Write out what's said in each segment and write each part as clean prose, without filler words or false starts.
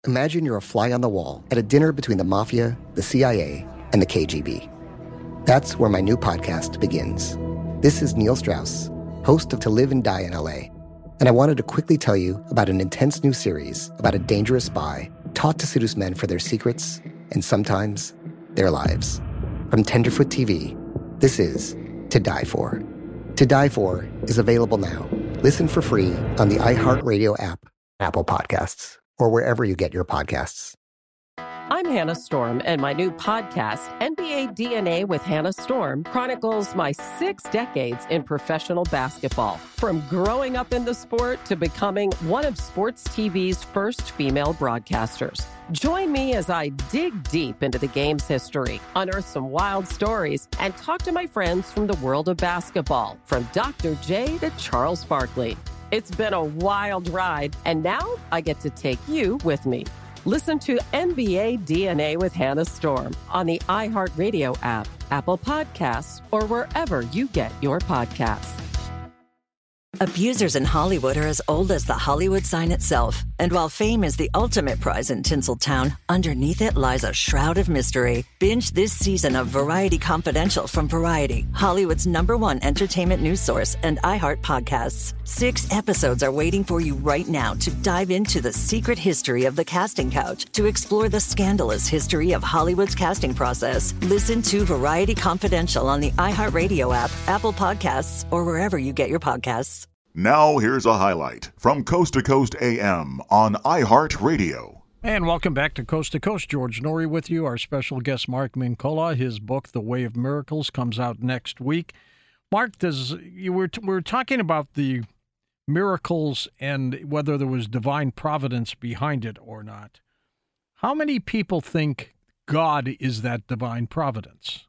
Imagine you're a fly on the wall at a dinner between the Mafia, the CIA, and the KGB. That's where my new podcast begins. This is Neil Strauss, host of To Live and Die in LA, and I wanted to quickly tell you about an intense new series about a dangerous spy taught to seduce men for their secrets and sometimes their lives. From Tenderfoot TV, this is To Die For. To Die For is available now. Listen for free on the iHeartRadio app, Apple Podcasts, or wherever you get your podcasts. I'm Hannah Storm, and my new podcast, NBA DNA with Hannah Storm, chronicles my 6 decades in professional basketball. From growing up in the sport to becoming one of sports TV's first female broadcasters. Join me as I dig deep into the game's history, unearth some wild stories, and talk to my friends from the world of basketball, from Dr. J to Charles Barkley. It's been a wild ride, and now I get to take you with me. Listen to NBA DNA with Hannah Storm on the iHeartRadio app, Apple Podcasts, or wherever you get your podcasts. Abusers in Hollywood are as old as the Hollywood sign itself. And while fame is the ultimate prize in Tinseltown, underneath it lies a shroud of mystery. Binge this season of Variety Confidential from Variety, Hollywood's #1 entertainment news source, and iHeart Podcasts. 6 episodes are waiting for you right now to dive into the secret history of the casting couch, to explore the scandalous history of Hollywood's casting process. Listen to Variety Confidential on the iHeartRadio app, Apple Podcasts, or wherever you get your podcasts. Now here's a highlight from Coast to Coast AM on iHeartRadio. And welcome back to Coast. George Norrie with you. Our special guest, Mark Mincolla. His book, The Way of Miracles, comes out next week. Mark, we're talking about the miracles and whether there was divine providence behind it or not. How many people think God is that divine providence?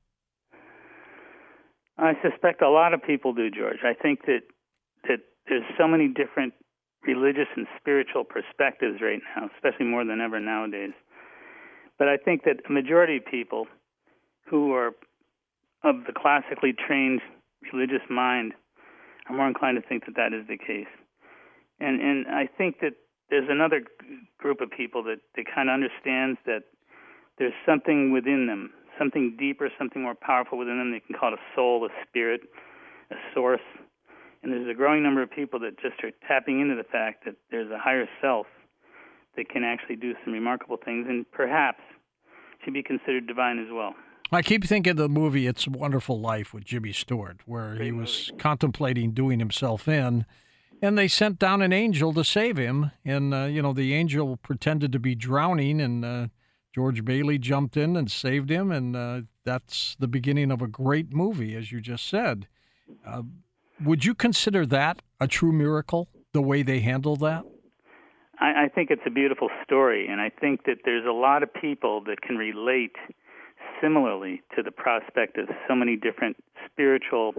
I suspect a lot of people do, George. I think that there's so many different religious and spiritual perspectives right now, especially more than ever nowadays. But I think that a majority of people who are of the classically trained religious mind are more inclined to think that that is the case. And I think that there's another group of people that kind of understands that there's something within them, something deeper, something more powerful within them. They can call it a soul, a spirit, a source. And there's a growing number of people that just are tapping into the fact that there's a higher self that can actually do some remarkable things and perhaps should be considered divine as well. I keep thinking of the movie It's a Wonderful Life with Jimmy Stewart, where he was contemplating doing himself in, and they sent down an angel to save him. And, the angel pretended to be drowning, and George Bailey jumped in and saved him, and that's the beginning of a great movie, as you just said. Would you consider that a true miracle, the way they handle that? I think it's a beautiful story, and I think that there's a lot of people that can relate similarly to the prospect of so many different spiritual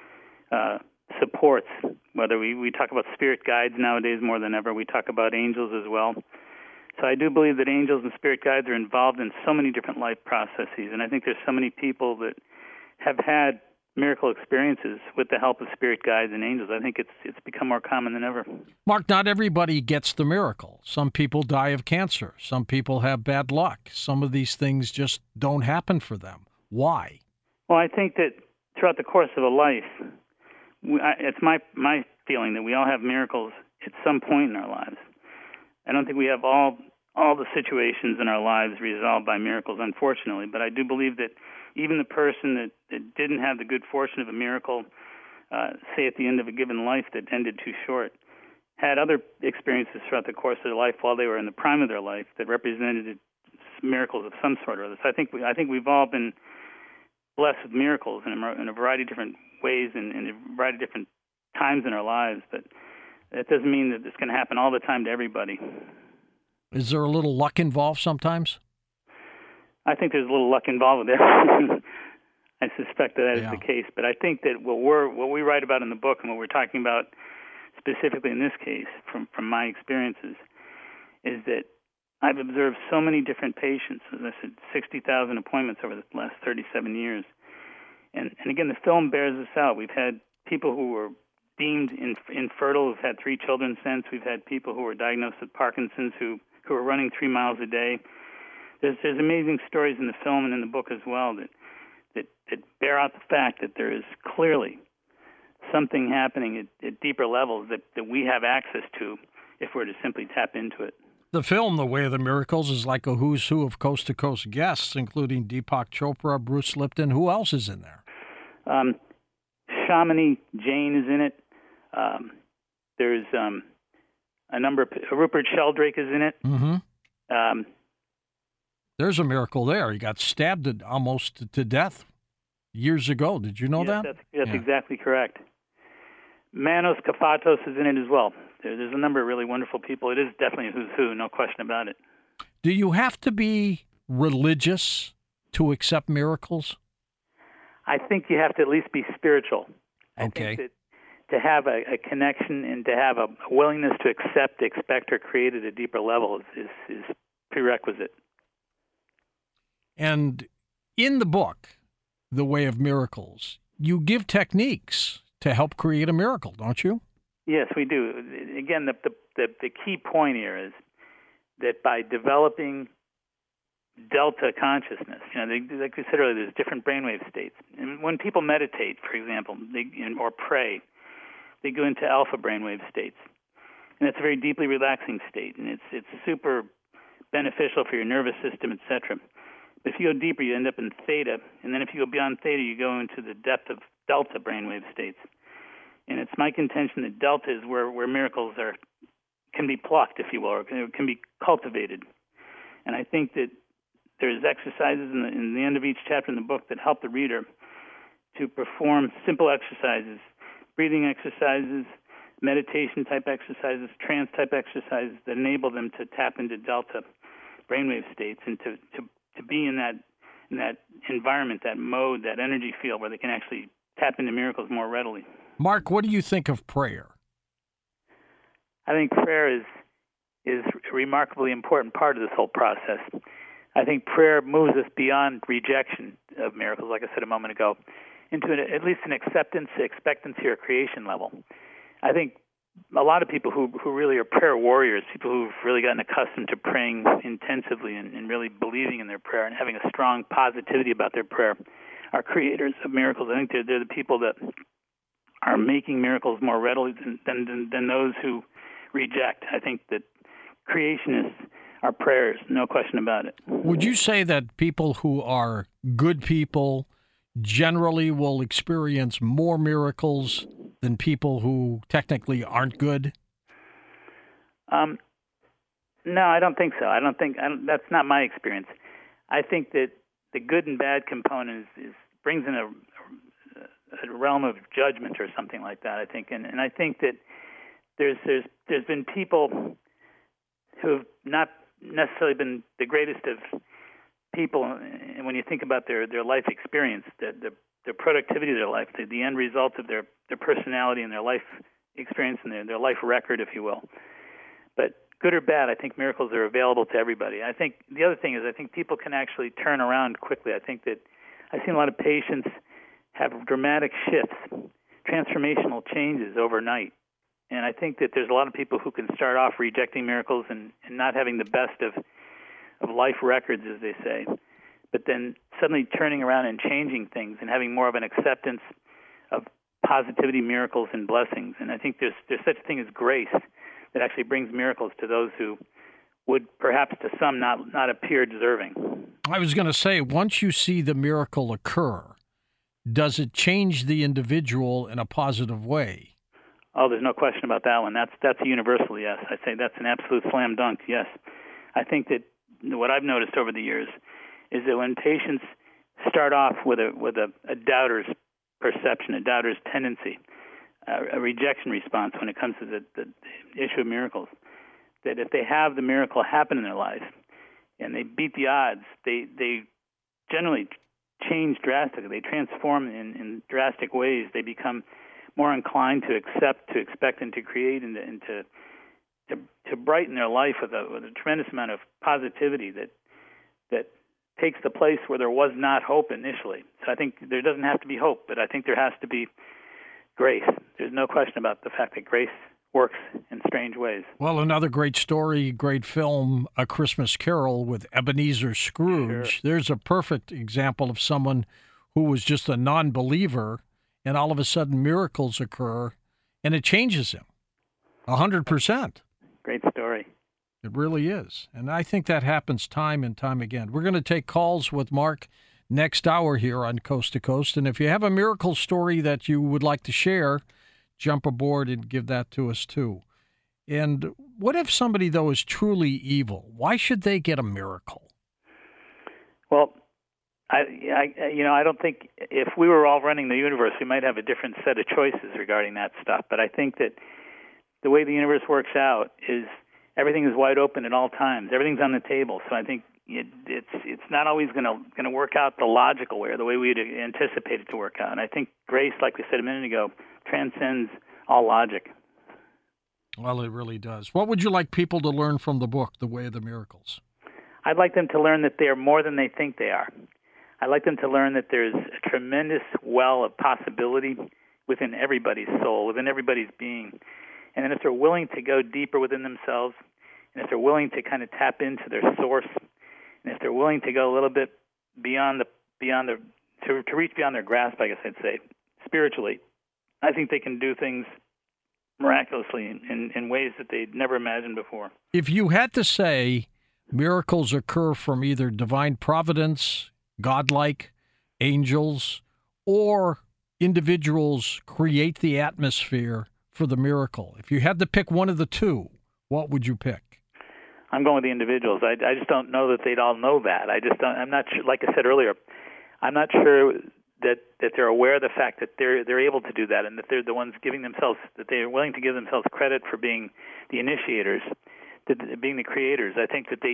supports. Whether we talk about spirit guides nowadays more than ever, we talk about angels as well. So I do believe that angels and spirit guides are involved in so many different life processes, and I think there's so many people that have had miracle experiences with the help of spirit guides and angels. I think it's become more common than ever. Mark, not everybody gets the miracle. Some people die of cancer. Some people have bad luck. Some of these things just don't happen for them. Why? Well, I think that throughout the course of a life, it's my feeling that we all have miracles at some point in our lives. I don't think we have all the situations in our lives resolved by miracles, unfortunately, but I do believe that even the person that didn't have the good fortune of a miracle, say at the end of a given life that ended too short, had other experiences throughout the course of their life while they were in the prime of their life that represented miracles of some sort or other. So I think we've all been blessed with miracles in a variety of different ways and in a variety of different times in our lives, but that doesn't mean that it's going to happen all the time to everybody. Is there a little luck involved sometimes? I think there's a little luck involved with it. I suspect that is the case, but I think that what we write about in the book and what we're talking about specifically in this case, from my experiences, is that I've observed so many different patients. As I said, 60,000 appointments over the last 37 years, and again, the film bears this out. We've had people who were deemed infertile who've had 3 children since. We've had people who were diagnosed with Parkinson's who who are running 3 miles a day. There's amazing stories in the film and in the book as well that bear out the fact that there is clearly something happening at deeper levels that we have access to if we're to simply tap into it. The film, The Way of the Miracles, is like a who's who of coast-to-coast guests, including Deepak Chopra, Bruce Lipton. Who else is in there? Shamini Jain is in it. There's a number of... Rupert Sheldrake is in it. Mm-hmm. There's a miracle there. He got stabbed almost to death years ago. Did you know that? That's exactly correct. Manos Kafatos is in it as well. There's a number of really wonderful people. It is definitely a who's who, no question about it. Do you have to be religious to accept miracles? I think you have to at least be spiritual. Okay. I think that to have a connection and to have a willingness to accept, expect, or create at a deeper level is prerequisite. And in the book, The Way of Miracles, you give techniques to help create a miracle, don't you? Yes, we do. Again, the key point here is that by developing delta consciousness, like we said earlier, there's different brainwave states. And when people meditate, for example, or pray, they go into alpha brainwave states. And it's a very deeply relaxing state, and it's super beneficial for your nervous system, etc. But if you go deeper, you end up in theta, and then if you go beyond theta, you go into the depth of delta brainwave states. And it's my contention that delta is where miracles can be plucked, if you will, or can be cultivated. And I think that there's exercises in the end of each chapter in the book that help the reader to perform simple exercises, breathing exercises, meditation-type exercises, trance-type exercises that enable them to tap into delta brainwave states and to be in that environment, that mode, that energy field where they can actually tap into miracles more readily. Mark, what do you think of prayer? I think prayer is a remarkably important part of this whole process. I think prayer moves us beyond rejection of miracles, like I said a moment ago, into at least an acceptance, expectancy, or creation level. I think a lot of people who really are prayer warriors, people who've really gotten accustomed to praying intensively and really believing in their prayer and having a strong positivity about their prayer, are creators of miracles. I think they're the people that are making miracles more readily than those who reject. I think that creationists are prayers, no question about it. Would you say that people who are good people generally will experience more miracles than people who technically aren't good? No, I don't think so. That's not my experience. I think that the good and bad component brings in a realm of judgment or something like that, I think. And I think that there's been people who have not necessarily been the greatest of people, and when you think about their life experience, the productivity of their life, the end result of their personality and their life experience and their life record, if you will. But good or bad, I think miracles are available to everybody. I think the other thing is I think people can actually turn around quickly. I think that I've seen a lot of patients have dramatic shifts, transformational changes overnight. And I think that there's a lot of people who can start off rejecting miracles and not having the best of life records, as they say, but then suddenly turning around and changing things and having more of an acceptance of positivity, miracles, and blessings. And I think there's such a thing as grace that actually brings miracles to those who would perhaps to some not appear deserving. I was going to say, once you see the miracle occur, does it change the individual in a positive way? Oh, there's no question about that one. That's a universal yes. I'd say that's an absolute slam dunk, yes. I think that what I've noticed over the years is that when patients start off with a doubter's perception, a doubter's tendency, a rejection response when it comes to the issue of miracles, that if they have the miracle happen in their life and they beat the odds, they generally change drastically. They transform in drastic ways. They become more inclined to accept, to expect, and to create, and to brighten their life with a tremendous amount of positivity that takes the place where there was not hope initially. So I think there doesn't have to be hope, but I think there has to be grace. There's no question about the fact that grace works in strange ways. Well, another great story, great film, A Christmas Carol with Ebenezer Scrooge. Sure. There's a perfect example of someone who was just a non-believer, and all of a sudden miracles occur, and it changes him 100%. Great story. It really is. And I think that happens time and time again. We're going to take calls with Mark next hour here on Coast to Coast. And if you have a miracle story that you would like to share, jump aboard and give that to us too. And what if somebody, though, is truly evil? Why should they get a miracle? Well, I don't think if we were all running the universe, we might have a different set of choices regarding that stuff. But I think that the way the universe works out is everything is wide open at all times. Everything's on the table. So I think it's not always going to work out the logical way or the way we'd anticipate it to work out. And I think grace, like we said a minute ago, transcends all logic. Well, it really does. What would you like people to learn from the book, The Way of the Miracles? I'd like them to learn that they are more than they think they are. I'd like them to learn that there's a tremendous well of possibility within everybody's soul, within everybody's being. And then if they're willing to go deeper within themselves, and if they're willing to kind of tap into their source, and if they're willing to go a little bit to reach beyond their grasp, I guess I'd say, spiritually, I think they can do things miraculously in ways that they'd never imagined before. If you had to say miracles occur from either divine providence, godlike, angels, or individuals create the atmosphere for the miracle, if you had to pick one of the two, what would you pick? I'm going with the individuals. I just don't know that they'd all know that. I'm not sure, like I said earlier, I'm not sure that they're aware of the fact that they're able to do that, and that they're the ones that they're willing to give themselves credit for being the initiators, being the creators. I think that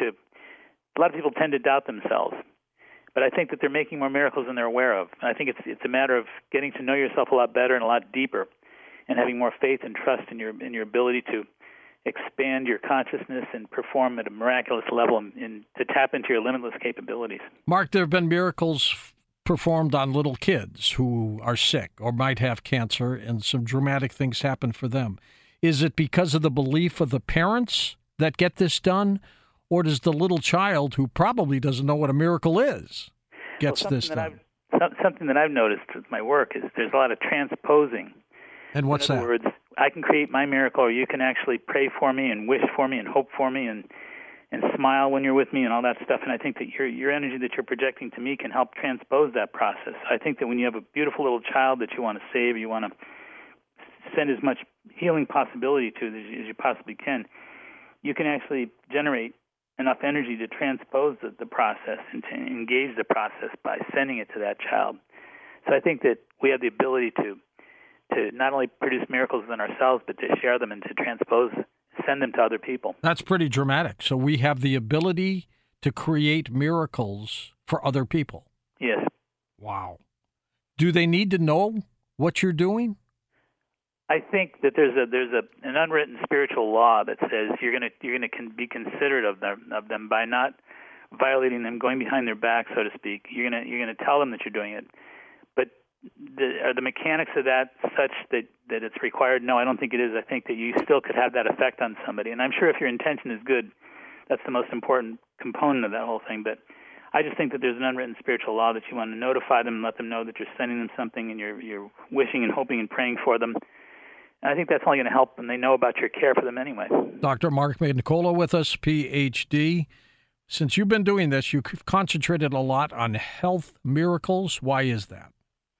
a lot of people tend to doubt themselves, but I think that they're making more miracles than they're aware of. I think it's a matter of getting to know yourself a lot better and a lot deeper, and having more faith and trust in your ability to expand your consciousness and perform at a miraculous level and to tap into your limitless capabilities. Mark, there have been miracles performed on little kids who are sick or might have cancer, and some dramatic things happen for them. Is it because of the belief of the parents that get this done, or does the little child, who probably doesn't know what a miracle is, gets this done? Something that I've noticed with my work is there's a lot of transposing. And what's that? In other words, I can create my miracle, or you can actually pray for me and wish for me and hope for me and smile when you're with me and all that stuff. And I think that your energy that you're projecting to me can help transpose that process. I think that when you have a beautiful little child that you want to save, you want to send as much healing possibility to as you possibly can, you can actually generate enough energy to transpose the process and to engage the process by sending it to that child. So I think that we have the ability to not only produce miracles within ourselves, but to share them and to send them to other people. That's pretty dramatic. So we have the ability to create miracles for other people. Yes. Wow. Do they need to know what you're doing? I think that there's an unwritten spiritual law that says you're going to be considerate of them by not violating them, going behind their back, so to speak. You're going to tell them that you're doing it. But are the mechanics of that such that it's required? No, I don't think it is. I think that you still could have that effect on somebody. And I'm sure if your intention is good, that's the most important component of that whole thing. But I just think that there's an unwritten spiritual law that you want to notify them and let them know that you're sending them something and you're wishing and hoping and praying for them. And I think that's only going to help them. They know about your care for them anyway. Dr. Mark Nicola with us, Ph.D. Since you've been doing this, you've concentrated a lot on health miracles. Why is that?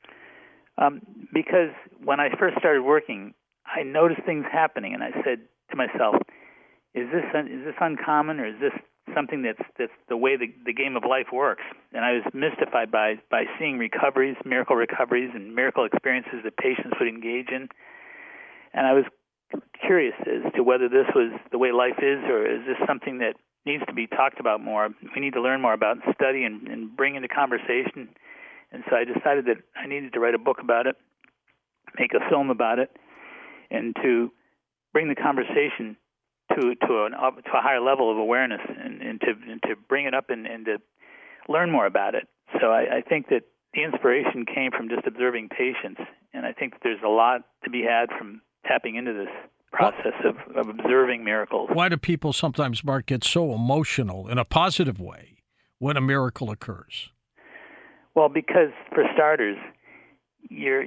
Because when I first started working, I noticed things happening, and I said to myself, "Is this uncommon, or is this something that's the way the game of life works?" And I was mystified by seeing recoveries, miracle recoveries, and miracle experiences that patients would engage in. And I was curious as to whether this was the way life is, or is this something that needs to be talked about more. We need to learn more about and study and bring into conversation. And so I decided that I needed to write a book about it, make a film about it, and to bring the conversation to a higher level of awareness and to bring it up and to learn more about it. So I think that the inspiration came from just observing patients, and I think that there's a lot to be had from tapping into this process of observing miracles. Why do people sometimes, Mark, get so emotional in a positive way when a miracle occurs? Well, because for starters, you're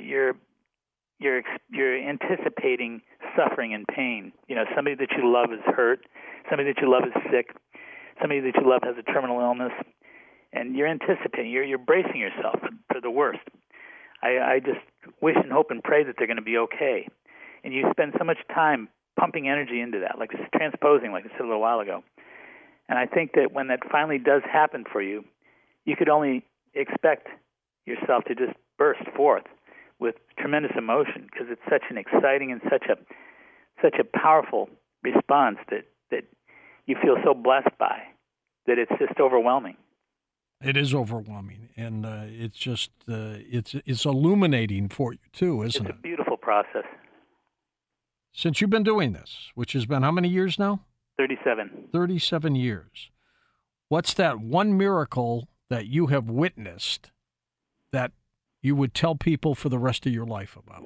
anticipating suffering and pain. You know, somebody that you love is hurt, somebody that you love is sick, somebody that you love has a terminal illness, and you're anticipating, you're bracing yourself for the worst. I just wish and hope and pray that they're going to be okay. And you spend so much time pumping energy into that, like it's transposing, like I said a little while ago. And I think that when that finally does happen for you, you could only expect yourself to just burst forth with tremendous emotion, because it's such an exciting and such a powerful response that you feel so blessed by that it's just overwhelming. It is overwhelming, and it's just it's illuminating for you too, isn't it? It's a beautiful process. Since you've been doing this, which has been how many years now? 37. 37 years. What's that one miracle that you have witnessed that you would tell people for the rest of your life about?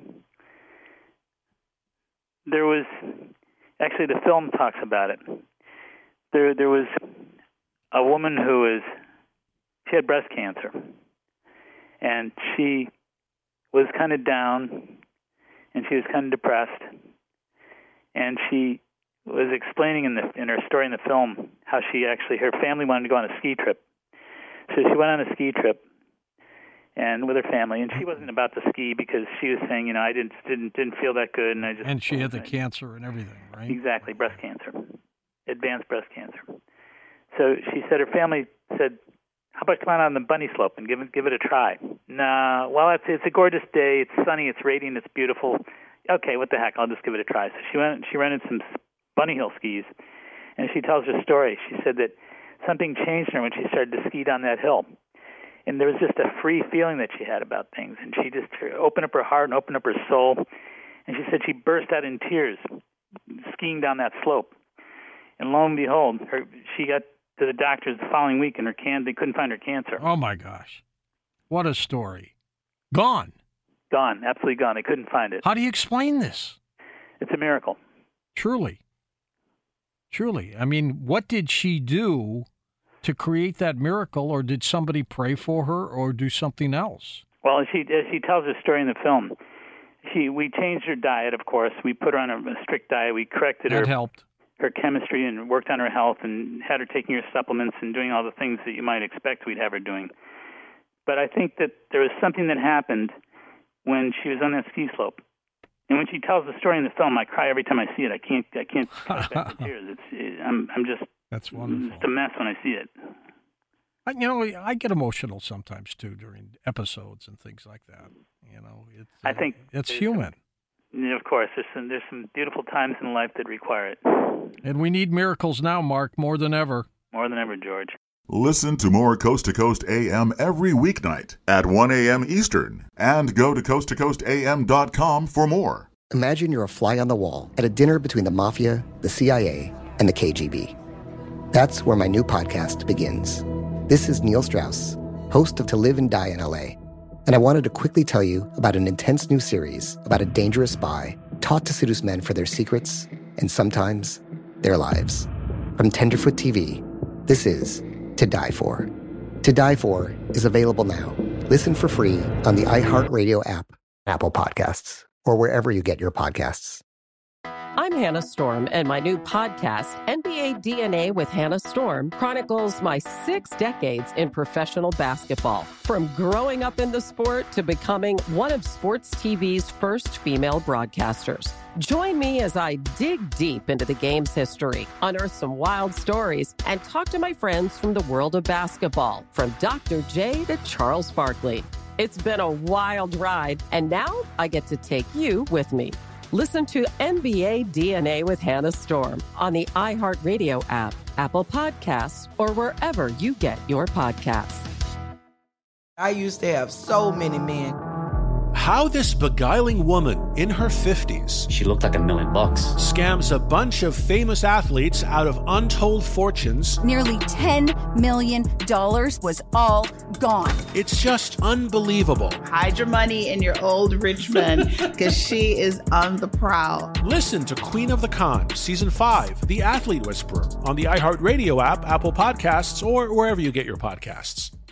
There was, actually the film talks about it. There was a woman she had breast cancer, and she was kind of down, and she was kind of depressed, and she was explaining in her story in the film how her family wanted to go on a ski trip. So she went on a ski trip and with her family, and she wasn't about to ski because she was saying, you know, I didn't feel that good, and she had the cancer and everything, right? Exactly, breast cancer, advanced breast cancer. So she said her family said, "How about come on the bunny slope and give it a try?" "No, well, it's a gorgeous day, it's sunny, it's radiant, it's beautiful. Okay, what the heck? I'll just give it a try." So she rented some bunny hill skis, and she tells her story. She said that something changed in her when she started to ski down that hill. And there was just a free feeling that she had about things. And she just opened up her heart and opened up her soul. And she said she burst out in tears skiing down that slope. And lo and behold, she got to the doctors the following week, and they couldn't find her cancer. Oh, my gosh. What a story. Gone. Gone. Absolutely gone. They couldn't find it. How do you explain this? It's a miracle. Truly. Truly. I mean, what did she do to create that miracle, or did somebody pray for her or do something else? Well, as she tells her story in the film, we changed her diet, of course. We put her on a strict diet. We corrected that helped her chemistry and worked on her health and had her taking her supplements and doing all the things that you might expect we'd have her doing. But I think that there was something that happened when she was on that ski slope. And when she tells the story in the film, I cry every time I see it. I can't cut back the tears. I'm just, that's wonderful. It's a mess when I see it. I get emotional sometimes too during episodes and things like that. You know, I think it's human. Of course, there's some beautiful times in life that require it. And we need miracles now, Mark, more than ever. More than ever, George. Listen to more Coast to Coast AM every weeknight at 1 a.m. Eastern, and go to coasttocoastam.com for more. Imagine you're a fly on the wall at a dinner between the Mafia, the CIA, and the KGB. That's where my new podcast begins. This is Neil Strauss, host of To Live and Die in LA, and I wanted to quickly tell you about an intense new series about a dangerous spy taught to seduce men for their secrets and sometimes their lives. From Tenderfoot TV, this is To Die For. To Die For is available now. Listen for free on the iHeartRadio app, Apple Podcasts, or wherever you get your podcasts. I'm Hannah Storm, and my new podcast, NBA DNA with Hannah Storm, chronicles my 6 decades in professional basketball. From growing up in the sport to becoming one of sports TV's first female broadcasters. Join me as I dig deep into the game's history, unearth some wild stories, and talk to my friends from the world of basketball, from Dr. J to Charles Barkley. It's been a wild ride, and now I get to take you with me. Listen to NBA DNA with Hannah Storm on the iHeartRadio app, Apple Podcasts, or wherever you get your podcasts. I used to have so many men. How this beguiling woman in her 50s, she looked like $1 million, scams a bunch of famous athletes out of untold fortunes. Nearly $10 million was all gone. It's just unbelievable. Hide your money in your old rich man, because she is on the prowl. Listen to Queen of the Con, Season 5, The Athlete Whisperer, on the iHeartRadio app, Apple Podcasts, or wherever you get your podcasts.